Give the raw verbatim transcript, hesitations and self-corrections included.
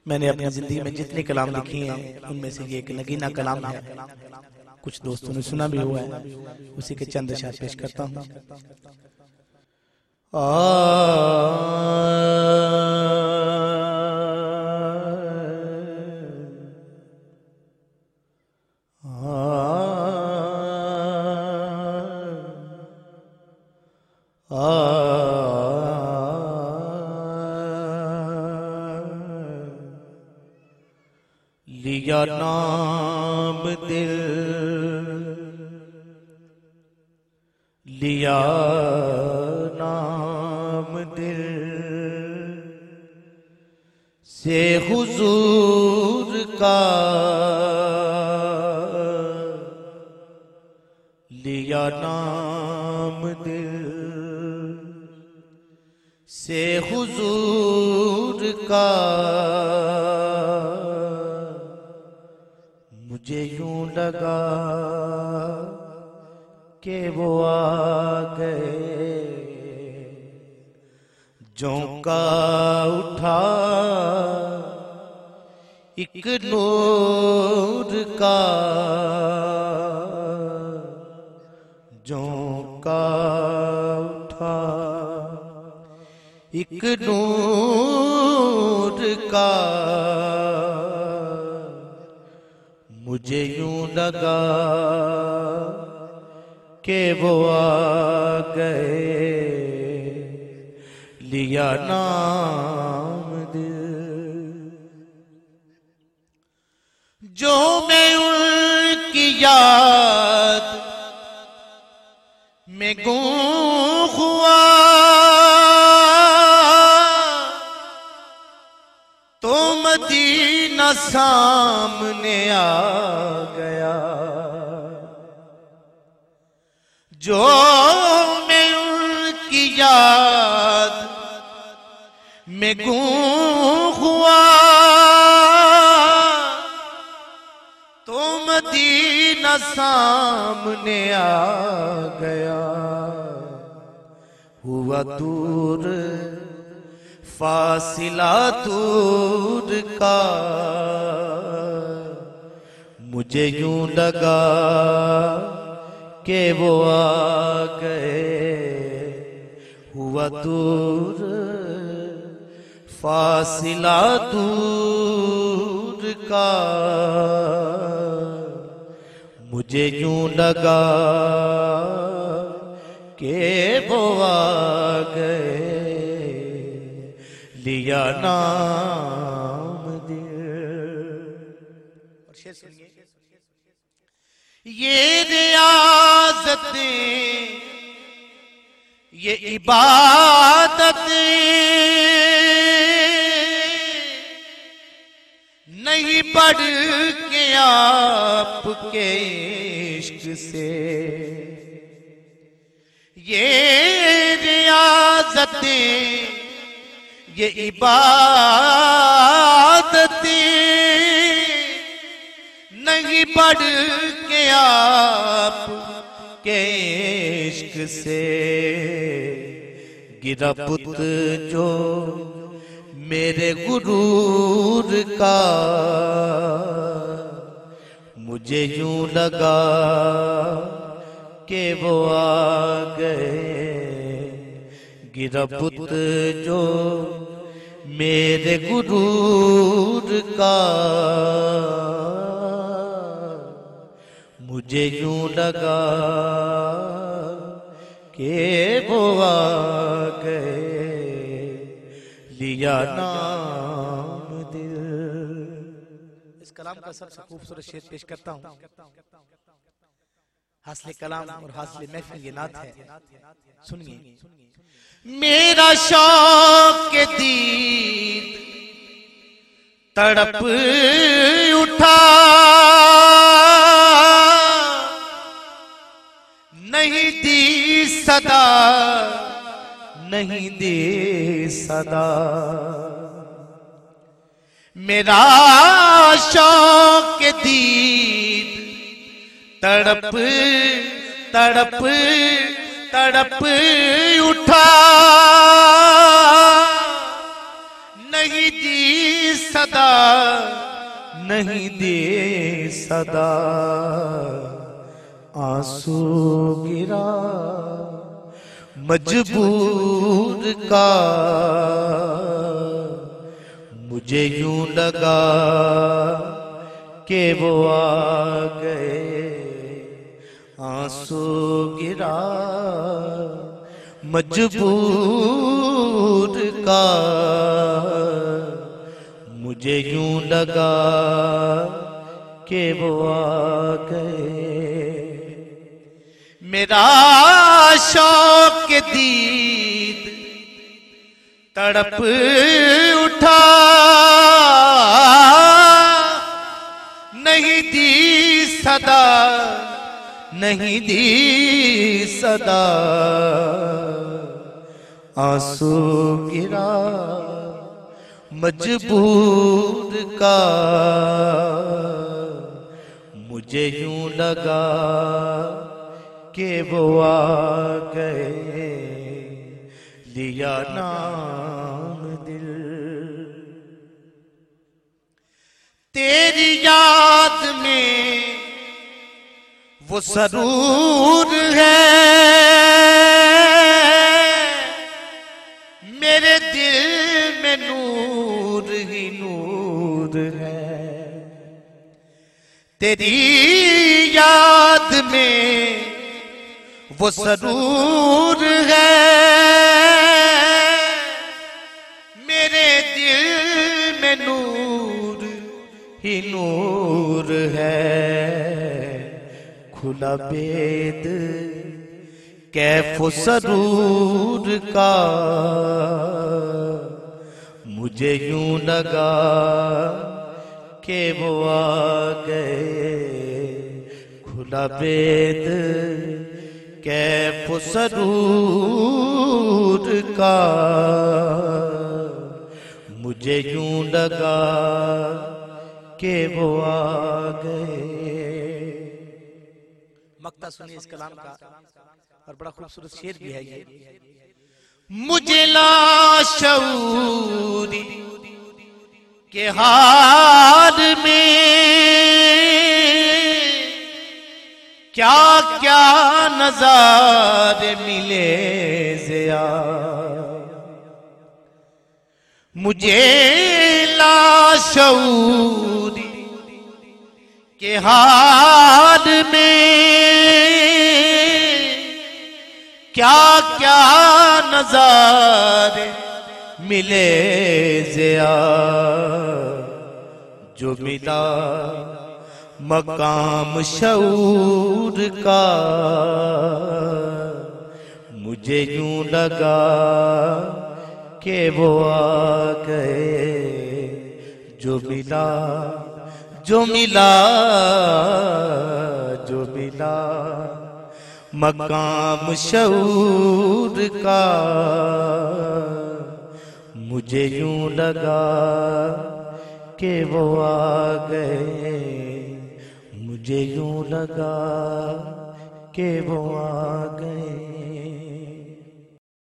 मैंने अपनी जिंदगी में जितने कलाम लिखे हैं उनमें से ये एक नगीना कलाम है। कुछ दोस्तों ने सुना भी हुआ है, उसी के चंद अशआर पेश करता हूँ। लिया नाम दिल, लिया नाम दिल से हुजूर का, लिया नाम दिल से हुजूर का। मुझे यूं लगा कि वो आ गए, झोंका उठा एक नूर का, झोंका उठा एक नूर का। मुझे यूं लगा कि वो आ गए, लिया नाम दिल। जो मैं उनकी याद में गुम हुआ तो मदीना सामने आ गया। जो मैं उनकी याद में गुम हुआ तो मदीना सामने आ गया। हुआ दूर फासिला दूर का, मुझे यूं लगा कि वो आ गए। हुआ दूर फासिला दूर का, मुझे यूं लगा कि वो आ गए, लिया नाम दिल। और शेर सुनिए। ये रियाज़तें, ये इबादतें नहीं बढ़ के आपके इश्क से। ये रियाज़तें, ये इबादतें नहीं बढ़ के आप के इश्क से। गिरा पुत जो मेरे गुरूर का, मुझे यूं लगा कि वो आ गए। गिरा पुत जो मेरे गुरूर का, मुझे यूं लगा कि वो आ गए, लिया नाम दिल। इस कलाम का सबसे खूबसूरत शेर पेश करता हूँ। हासिल कलाम और हासिल महफिल ये नात है, सुनिए। मेरा शौक के दीद तड़प उठा, नहीं दी सदा, नहीं दी सदा। मेरा शौक के दीद तड़प तड़प तड़प उठा, नहीं दी सदा, नहीं दे सदा, आंसू गिरा मजबूर का, मुझे यूं लगा कि वो आ गए, आंसू गिरा मजबूर का, मुझे यूं लगा कि वो आ गए। मेरा शौक दीद तड़प उठा, नहीं दी सदा, नहीं दी सदा, आंसू गिरा मजबूर का, मुझे यूं लगा कि वो आ गए, लिया नाम दिल। तेरी याद में वो सरूर है, मेरे दिल में नूर ही नूर है। तेरी याद में वो सरूर है, मेरे दिल में नूर ही नूर है। खुला बेद कैफ़ो सरूर का, मुझे यूं लगा कि वो आ गए। खुला बेद कैफ़ो सरूर का, मुझे यूं लगा कि वो आ गए। मक्ता सुनिए इस कलाम का, और बड़ा खूबसूरत शेर भी है ये। मुझे लाशऊरी के हाल में क्या क्या नज़ारे मिले ज़िया, मुझे लाशऊरी के हाल में क्या क्या नज़ारे मिले ज़िया, जो मिला मकाम शऊर का, मुझे यूं लगा कि वो आ गए। जो मिला जो मिला जो मिला मकाम शऊर का, मुझे यूं लगा कि वो आ गए। मुझे यूं लगा कि वो आ गए।